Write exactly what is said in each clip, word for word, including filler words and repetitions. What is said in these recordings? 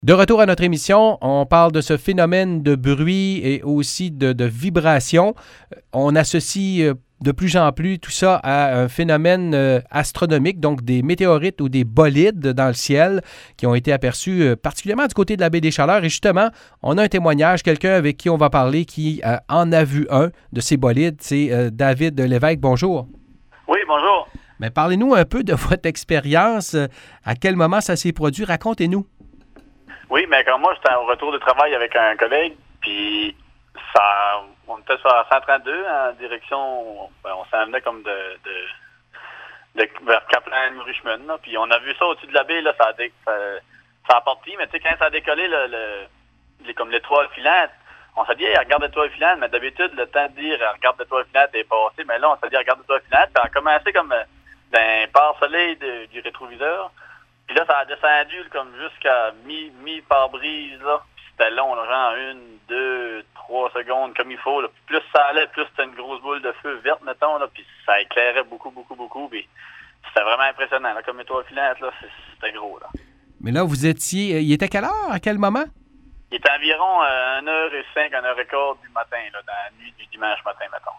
De retour à notre émission, on parle de ce phénomène de bruit et aussi de, de vibration. On associe de plus en plus tout ça à un phénomène astronomique, donc des météorites ou des bolides dans le ciel qui ont été aperçus particulièrement du côté de la baie des Chaleurs. Et justement, on a un témoignage, quelqu'un avec qui on va parler qui en a vu un de ces bolides. C'est David Lévesque. Bonjour. Oui, bonjour. Mais parlez-nous un peu de votre expérience. À quel moment ça s'est produit? Racontez-nous. Oui, mais comme moi, j'étais au retour de travail avec un collègue, puis ça, on était sur la cent trente-deux en direction, ben, on s'en venait comme de, de, de vers Kaplan-Richmond, là, puis on a vu ça au-dessus de la baie, là, ça a, dé, ça, ça a parti, mais tu sais, quand ça a décollé, là, le, les, comme l'étoile filante, on s'est dit, hey, regarde l'étoile filante, mais d'habitude, le temps de dire, regarde l'étoile filante est passé, mais là, on s'est dit, regarde l'étoile filante, puis on a commencé comme d'un pare-soleil de, du rétroviseur. Puis là, ça a descendu comme jusqu'à mi, mi-pare-brise, là. Puis c'était long, là, genre une, deux, trois secondes, comme il faut, là. Puis plus ça allait, plus c'était une grosse boule de feu verte, mettons, là. Puis ça éclairait beaucoup, beaucoup, beaucoup. Puis c'était vraiment impressionnant, là. Comme étoile filante, là, c'était gros, là. Mais là, vous étiez... Il était quelle heure? À quel moment? Il était environ euh, une heure cinq, une heure quinze du matin, là, dans la nuit du dimanche matin, mettons.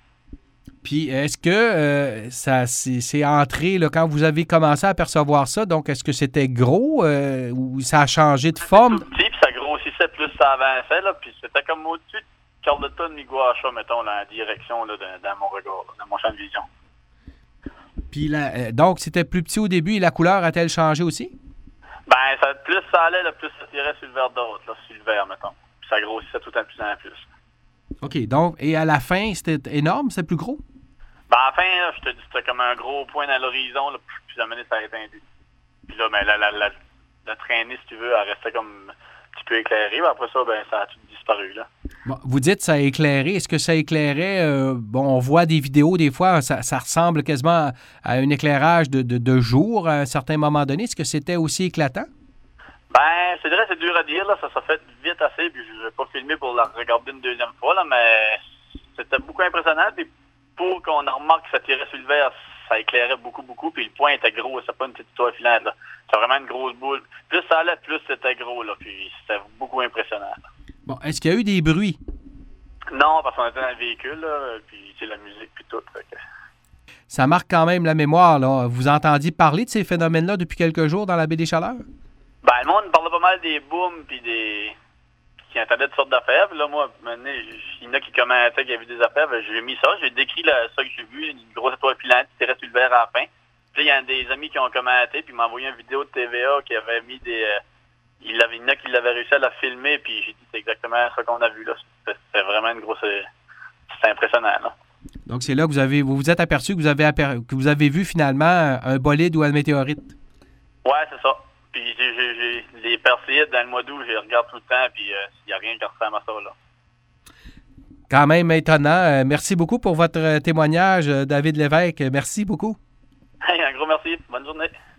Puis, est-ce que euh, ça c'est entré là, quand vous avez commencé à percevoir ça? Donc, est-ce que c'était gros euh, ou ça a changé de forme? C'était tout petit, puis ça grossissait plus ça avançait, là, puis c'était comme au-dessus de Carleton, Miguacha, mettons, là, en direction, là, de, dans mon regard, là, dans mon champ de vision. Puis, là, euh, donc, c'était plus petit au début et la couleur a-t-elle changé aussi? Ben, ça, plus ça allait, là, plus ça tirait sur le vert d'autre, là, sur le vert, mettons. Puis ça grossissait tout en plus en plus. OK, donc, et à la fin, c'était énorme, c'était plus gros? Ben, à la fin, là, je te dis, c'était comme un gros point dans l'horizon, là, puis la minute, ça a éteint. Puis là, ben, la, la, la, la traînée, si tu veux, elle restait comme un petit peu éclairée. Ben, après ça, ben, ça a tout disparu, là. Bon, vous dites ça a éclairé. Est-ce que ça éclairait? Euh, bon, on voit des vidéos, des fois, ça, ça ressemble quasiment à un éclairage de, de, de jour à un certain moment donné. Est-ce que c'était aussi éclatant? Ben, c'est vrai, c'est dur à dire, là. Ça s'est fait vite assez, puis je vais pas filmer pour la regarder une deuxième fois, là, mais c'était beaucoup impressionnant. Puis pour qu'on remarque que ça tirait sur le verre, ça éclairait beaucoup, beaucoup, puis le point était gros, c'était pas une petite étoile filante, là. C'était vraiment une grosse boule. Plus ça allait, plus c'était gros, là, puis c'était beaucoup impressionnant, là. Bon, est-ce qu'il y a eu des bruits? Non, parce qu'on était dans le véhicule, là, puis c'est la musique, puis tout, fait que... Ça marque quand même la mémoire, là. Vous entendiez parler de ces phénomènes-là depuis quelques jours dans la baie des Chaleurs? Ben, le monde parlait pas mal des booms, puis des... qui entendaient toutes sortes d'affaires. Puis là, moi, maintenant, il y en a qui commentaient qu'il y avait des affaires. Ben, j'ai mis ça, j'ai décrit là, ça que j'ai vu, une grosse étoile filante qui tirait sur le verre à la fin. Puis là, il y a des amis qui ont commenté, puis ils m'ont envoyé une vidéo de T V A qui avait mis des... Euh, il, avait, il y en a qui l'avaient réussi à la filmer, puis j'ai dit c'est exactement ça qu'on a vu là. C'était vraiment une grosse... C'était impressionnant, là. Donc, c'est là que vous avez vous vous êtes aperçu que vous avez, aper, que vous avez vu finalement un bolide ou un météorite? Ouais, c'est ça. Puis j'ai, j'ai, j'ai les Perséides dans le mois d'août, je les regarde tout le temps, puis il euh, n'y a rien qui ressemble à ça, là. Quand même étonnant. Euh, merci beaucoup pour votre témoignage, David Lévesque. Merci beaucoup. Hey, un gros merci. Bonne journée.